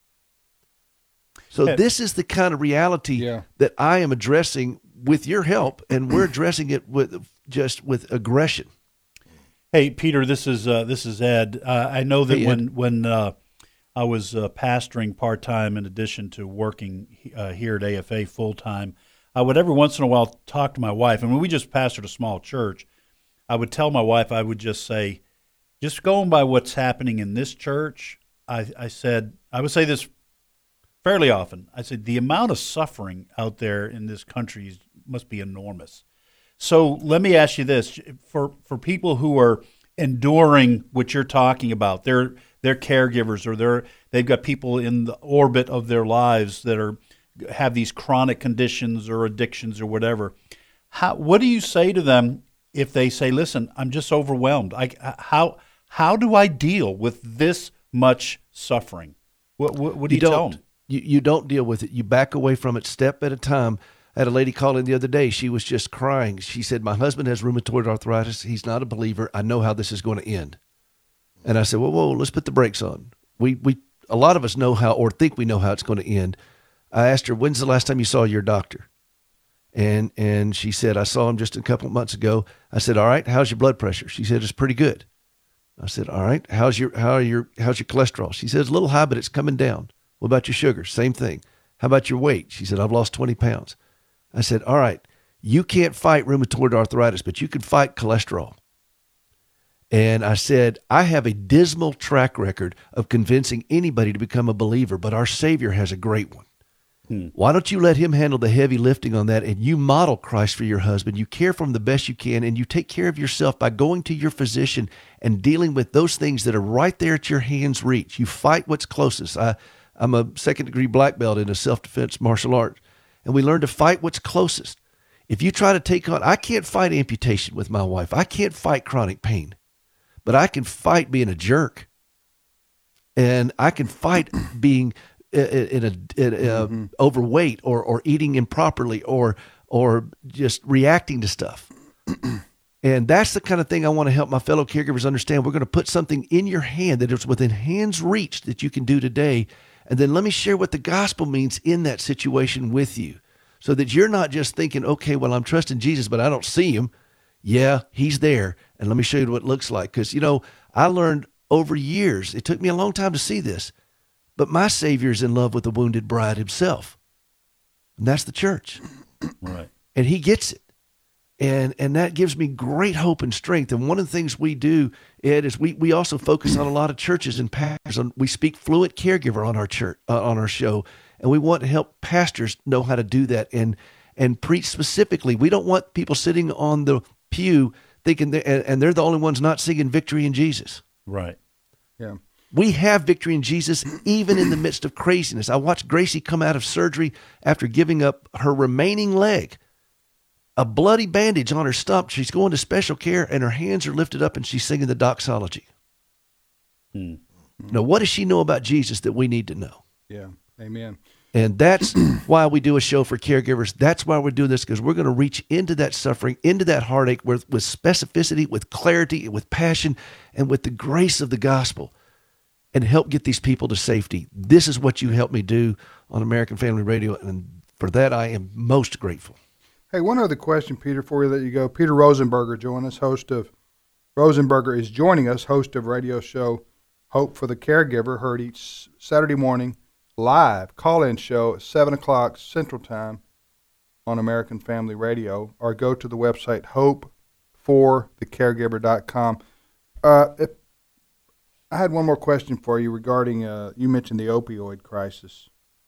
So Yeah. this is the kind of reality Yeah. that I am addressing with your help, and we're addressing it with just with aggression. Hey, Peter, this is uh, this is Ed. Uh, I know that Hey, Ed. when when uh, I was uh, pastoring part time in addition to working uh, here at A F A full time, I would every once in a while talk to my wife. And when we just pastored a small church, I would tell my wife, I would just say, just going by what's happening in this church, I, I said, I would say this fairly often. I said, the amount of suffering out there in this country is, must be enormous. So let me ask you this. For for people who are enduring what you're talking about, they're, they're caregivers or they're, they've got people in the orbit of their lives that are have these chronic conditions or addictions or whatever. How, what do you say to them if they say, listen, I'm just overwhelmed? I, how how do I deal with this much suffering? What, what, what do you, you tell don't, them? You, you don't deal with it. You back away from it step at a time. I had a lady call in the other day. She was just crying. She said, my husband has rheumatoid arthritis. He's not a believer. I know how this is going to end. And I said, whoa, whoa, let's put the brakes on. We, we, a lot of us know how, or think we know how it's going to end. I asked her, when's the last time you saw your doctor? And and she said, I saw him just a couple of months ago. I said, all right, how's your blood pressure? She said, it's pretty good. I said, all right, how's your how are your how's your cholesterol? She said, it's a little high, but it's coming down. What about your sugar? Same thing. How about your weight? She said, I've lost twenty pounds. I said, all right, you can't fight rheumatoid arthritis, but you can fight cholesterol. And I said, I have a dismal track record of convincing anybody to become a believer, but our Savior has a great one. Hmm. Why don't you let him handle the heavy lifting on that, and you model Christ for your husband? You care for him the best you can, and you take care of yourself by going to your physician and dealing with those things that are right there at your hand's reach. You fight what's closest. I, I'm a second-degree black belt in a self-defense martial art, and we learn to fight what's closest. If you try to take on, I can't fight amputation with my wife. I can't fight chronic pain, but I can fight being a jerk, and I can fight being in a, in a mm-hmm. overweight or or eating improperly or or just reacting to stuff. And that's the kind of thing I want to help my fellow caregivers understand. We're going to put something in your hand that is within hand's reach that you can do today, and then let me share what the gospel means in that situation with you, so that you're not just thinking, okay, well, I'm trusting Jesus, but I don't see him. Yeah, he's there, and let me show you what it looks like. Because, you know, I learned over years, it took me a long time to see this, but my Savior is in love with the wounded bride himself. And that's the church. Right. And he gets it. And and that gives me great hope and strength. And one of the things we do, Ed, is we, we also focus on a lot of churches and pastors. On, we speak fluent caregiver on our church, uh, on our show. And we want to help pastors know how to do that and and preach specifically. We don't want people sitting on the pew thinking, they, and, and they're the only ones not singing victory in Jesus. Right. Yeah. We have victory in Jesus, even in the midst of craziness. I watched Gracie come out of surgery after giving up her remaining leg, a bloody bandage on her stump. She's going to special care, and her hands are lifted up, and she's singing the doxology. Hmm. Now, what does she know about Jesus that we need to know? Yeah, amen. And that's why we do a show for caregivers. That's why we're doing this, because we're going to reach into that suffering, into that heartache with, with specificity, with clarity, with passion, and with the grace of the gospel, and help get these people to safety. This is what you helped me do on American Family Radio, and for that I am most grateful. Hey, one other question, Peter, before we let you go. Peter Rosenberger join us, host of Rosenberger is joining us, host of radio show Hope for the Caregiver, heard each Saturday morning live call-in show at seven o'clock Central Time on American Family Radio, or go to the website hope for the caregiver dot com. Uh, if, I had one more question for you regarding, uh, you mentioned the opioid crisis.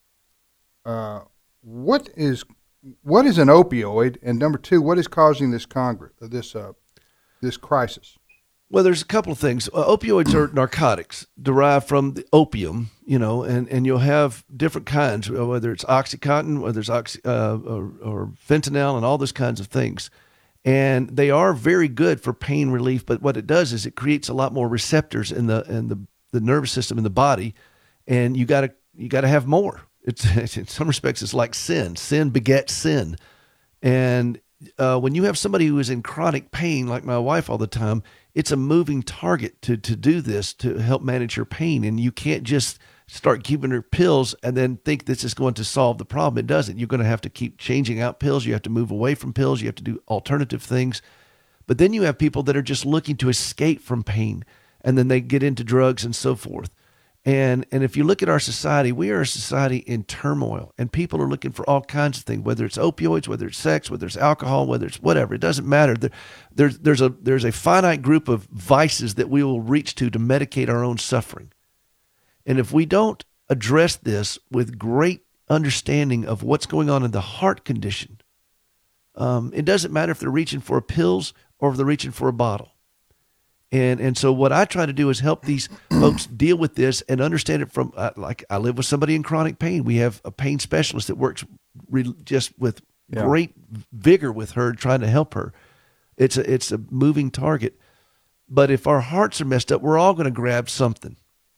Uh, what is what is an opioid, and number two, what is causing this Congress this uh, this crisis? Well, there's a couple of things. Uh, opioids are narcotics derived from the opium, you know, and, and you'll have different kinds, whether it's OxyContin, whether it's oxy, uh, or, or fentanyl, and all those kinds of things. And they are very good for pain relief, but what it does is it creates a lot more receptors in the in the, the nervous system in the body, and you gotta you gotta have more. It's, in some respects, it's like sin. Sin begets sin. And uh, when you have somebody who is in chronic pain, like my wife all the time, it's a moving target to to do this, to help manage your pain. And you can't just start giving her pills and then think this is going to solve the problem. It doesn't. You're going to have to keep changing out pills. You have to move away from pills. You have to do alternative things. But then you have people that are just looking to escape from pain, and then they get into drugs and so forth. And and if you look at our society, we are a society in turmoil, and people are looking for all kinds of things, whether it's opioids, whether it's sex, whether it's alcohol, whether it's whatever. It doesn't matter. There, there's there's a there's a finite group of vices that we will reach to to medicate our own suffering. And if we don't address this with great understanding of what's going on in the heart condition, um, it doesn't matter if they're reaching for pills or if they're reaching for a bottle. And and so what I try to do is help these folks deal with this and understand it from, uh, like I live with somebody in chronic pain. We have a pain specialist that works re- just with yeah. great vigor with her, trying to help her. It's a, it's a moving target. But if our hearts are messed up, we're all going to grab something.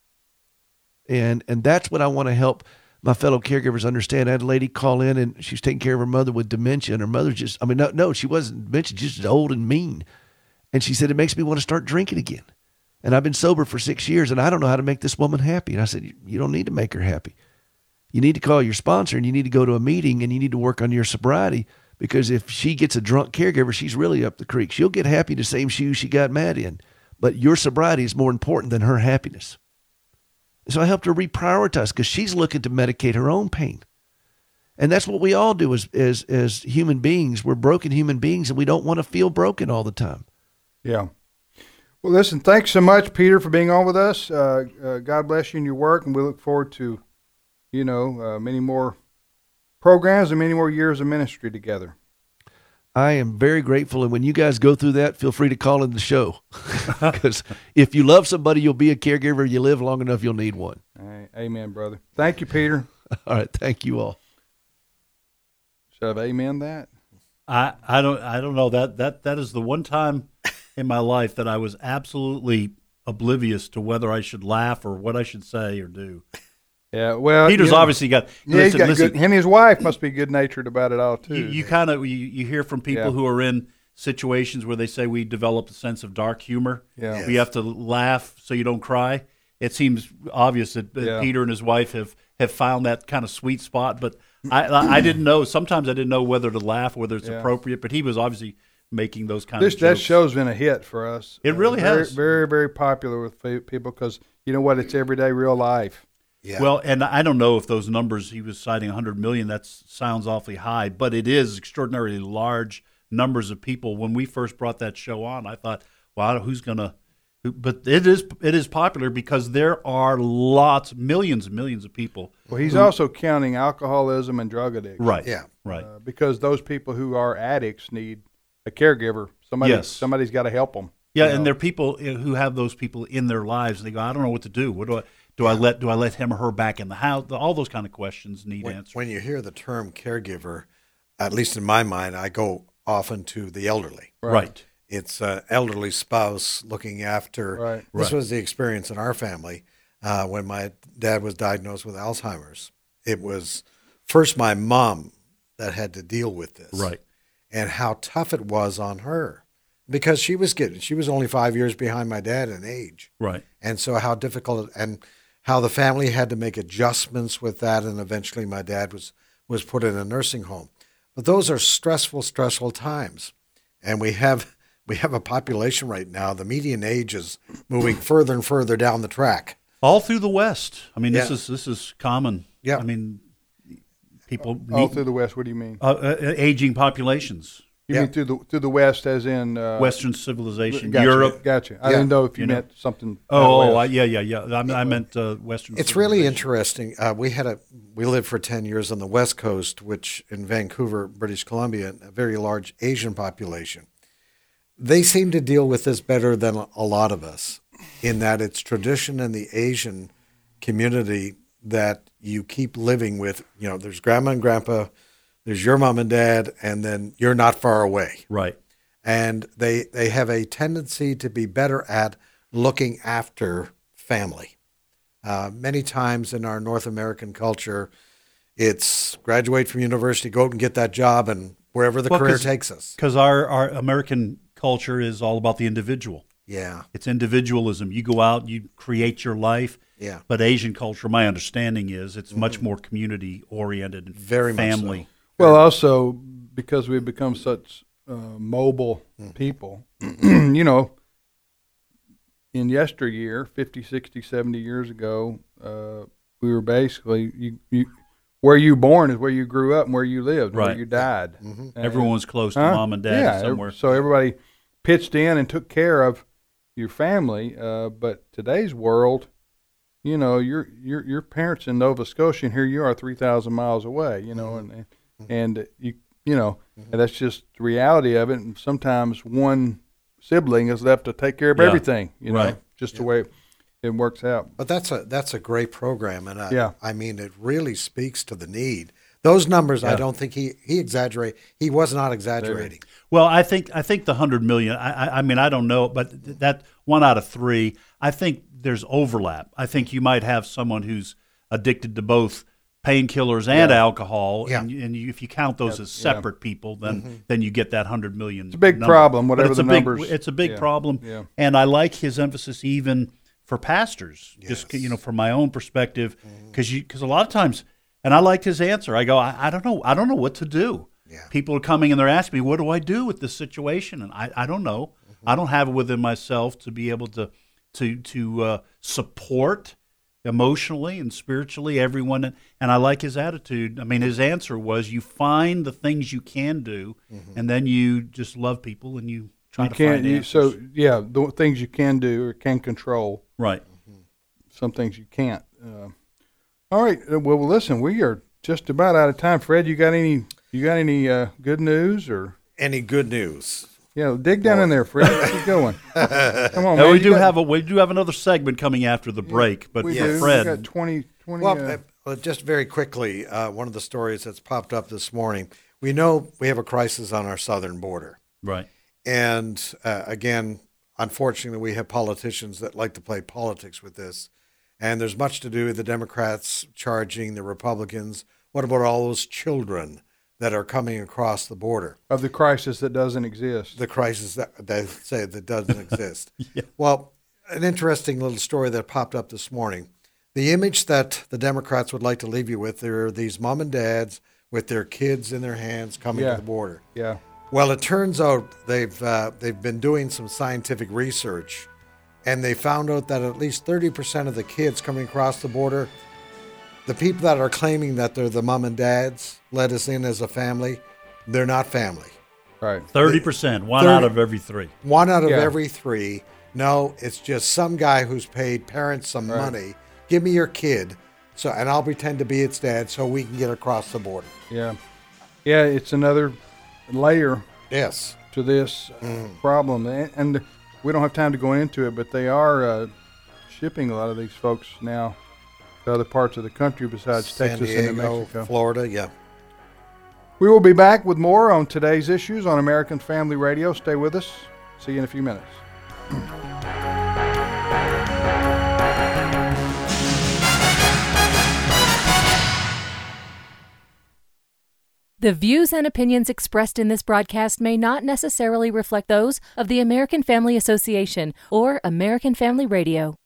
And and that's what I want to help my fellow caregivers understand. I had a lady call in, and she was taking care of her mother with dementia, and her mother just, I mean, no, no, she wasn't dementia, just old and mean. And she said, it makes me want to start drinking again. And I've been sober for six years, and I don't know how to make this woman happy. And I said, you don't need to make her happy. You need to call your sponsor, and you need to go to a meeting, and you need to work on your sobriety, because if she gets a drunk caregiver, she's really up the creek. She'll get happy in the same shoes she got mad in. But your sobriety is more important than her happiness. So I helped her reprioritize, because she's looking to medicate her own pain. And that's what we all do as, as, as human beings. We're broken human beings, and we don't want to feel broken all the time. Yeah. Well, listen, thanks so much, Peter, for being on with us. Uh, uh, God bless you in your work, and we look forward to, you know, uh, many more programs and many more years of ministry together. I am very grateful, and when you guys go through that, feel free to call in the show. Because if you love somebody, you'll be a caregiver. You live long enough, you'll need one. All right. Amen, brother. Thank you, Peter. All right. Thank you all. Should have amen that? I, I don't I don't know that that that is the one time in my life that I was absolutely oblivious to whether I should laugh or what I should say or do. Yeah, well, Peter's you know, obviously got. Yeah, listen, he's got listen, good. Him and his wife must be good natured about it all too. You, you kind of you, you hear from people Yeah. who are in situations where they say we develop a sense of dark humor. Yeah. Yes. We have to laugh so you don't cry. It seems obvious that that Yeah. Peter and his wife have, have found that kind of sweet spot, but I I didn't know. Sometimes I didn't know whether to laugh, whether it's Yeah. appropriate. But he was obviously making those kind This of that jokes. show's been a hit for us. It really very, has. Very, very popular with fe- people because you know what? It's everyday real life. Yeah. Well, and I don't know if those numbers he was citing, one hundred million, that sounds awfully high, but it is extraordinarily large numbers of people. When we first brought that show on, I thought, wow, who's going to – but it is it is popular because there are lots, millions and millions of people. Well, he's who, also counting alcoholism and drug addiction. Right. Yeah. Right. Uh, because those people who are addicts need a caregiver. Somebody, Yes. Somebody's got to help them. Yeah, you know. and there are people who have those people in their lives. And they go, I don't know what to do. What do I do? I let do I let him or her back in the house? All those kind of questions need when, answers. when you hear the term caregiver, at least in my mind, I go often to the elderly. Right. It's an elderly spouse looking after. Right. This Right. was the experience in our family uh, when my dad was diagnosed with Alzheimer's. It was first my mom that had to deal with this. Right. And how tough it was on her because she was getting, she was only five years behind my dad in age. Right. And so how difficult and how the family had to make adjustments with that. And eventually my dad was, was put in a nursing home. But those are stressful, stressful times. And we have we have a population right now, the median age is moving further and further down the track. All through the West. I mean, this Yeah. is this is common. Yeah. I mean, people All need- through the West. What do you mean? uh, uh, aging populations. You Yeah. mean through the through the West, as in uh, Western civilization, gotcha, Europe. Gotcha. I Yeah. didn't know if you, You know. meant something. Oh, out oh I, west. yeah, yeah, yeah. I, I meant uh, Western. It's really civilization. interesting. Uh, we had a we lived for ten years on the West Coast, which in Vancouver, British Columbia, a very large Asian population. They seem to deal with this better than a lot of us, in that it's tradition in the Asian community that you keep living with. You know, there's grandma and grandpa, there's your mom and dad, and then you're not far away. Right. And they they have a tendency to be better at looking after family. Uh, many times in our North American culture, it's graduate from university, go out and get that job, and wherever the Well, career 'cause- takes us. Because our, our American culture is all about the individual. Yeah. It's individualism. You go out, you create your life. Yeah. But Asian culture, my understanding is, it's much more community oriented and Very much so. family. Well, also because we've become such uh, mobile people, you know, in yesteryear, fifty, sixty, seventy years ago, uh, we were basically, you, you, where you born is where you grew up and where you lived, Right. where you died. Mm-hmm. And- Everyone was close to Huh? mom and dad yeah, somewhere. So everybody pitched in and took care of your family. Uh, but today's world, you know, your your your parents in Nova Scotia, and here you are, three thousand miles away. You know, Mm-hmm. and and you you know, and that's just the reality of it. And sometimes one sibling is left to take care of Yeah. everything. You know, Right. just the way it works out. But that's a that's a great program, and I, Yeah. I mean it really speaks to the need. Those numbers, I Yeah. don't think he he exaggerate. He was not exaggerating. Well, I think I think the hundred million. I, I, I mean, I don't know, but th- that one out of three. I think there's overlap. I think you might have someone who's addicted to both painkillers and Yeah. alcohol, Yeah. and, and you, if you count those as separate people, then then you get that hundred million. It's a big number. problem, But whatever it's the a big, numbers- It's a big yeah. problem, Yeah. and I like his emphasis even for pastors. Just Yes. you know, from my own perspective, because you because a lot of times, and I liked his answer. I go, I, I don't know, I don't know what to do. Yeah. People are coming and they're asking me, what do I do with this situation? And I, I don't know. Mm-hmm. I don't have it within myself to be able to to to uh, support emotionally and spiritually everyone. And, and I like his attitude. I mean, his answer was, you find the things you can do, and then you just love people and you try You to can't. find You, answers. so yeah, the things you can do or can control. Right. Some things you can't. Uh, all right. uh, Well, listen, we are just about out of time. Fred, you got any? You got any uh, good news or? Any good news? Yeah, dig down in there, Fred. Keep going. Come on, Now, man. we You do got- have a we do have another segment coming after the break, but we for do. We Fred, got twenty, twenty. Well, uh, uh, uh, just very quickly, uh, one of the stories that's popped up this morning. We know we have a crisis on our southern border, right? and uh, again, unfortunately, we have politicians that like to play politics with this. And there's much to do with the Democrats charging the Republicans. What about all those children that are coming across the border? of the crisis that doesn't exist. The crisis that they say that doesn't exist. Well, an interesting little story that popped up this morning. The image that the Democrats would like to leave you with, there are these mom and dads with their kids in their hands coming Yeah. to the border. Yeah. Well, it turns out they've uh, they've been doing some scientific research, and they found out that at least thirty percent of the kids coming across the border, the people that are claiming that they're the mom and dads, let us in as a family, they're not family. Right. Thirty percent, one thirty out of every three. One out of Yeah. every three. No, it's just some guy who's paid parents some Right. money. Give me your kid, so and I'll pretend to be its dad, so we can get across the border. Yeah. Yeah. It's another layer Yes. to this uh, problem, and, and we don't have time to go into it, but they are uh, shipping a lot of these folks now to other parts of the country besides San Texas Diego, and New Mexico. Florida, yeah. We will be back with more on today's issues on American Family Radio. Stay with us. See you in a few minutes. The views and opinions expressed in this broadcast may not necessarily reflect those of the American Family Association or American Family Radio.